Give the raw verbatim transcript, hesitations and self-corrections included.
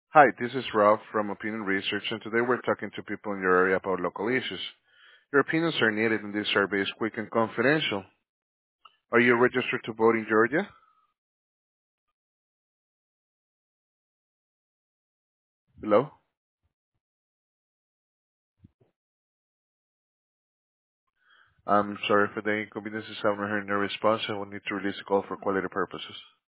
Hi, this is Ralph from Opinion Research, and today we're talking to people in your area about local issues. Your opinions are needed, and this survey is quick and confidential. Are you registered to vote in Georgia? Hello? I'm sorry for the inconvenience. I haven't heard no response. I will need to release a call for quality purposes.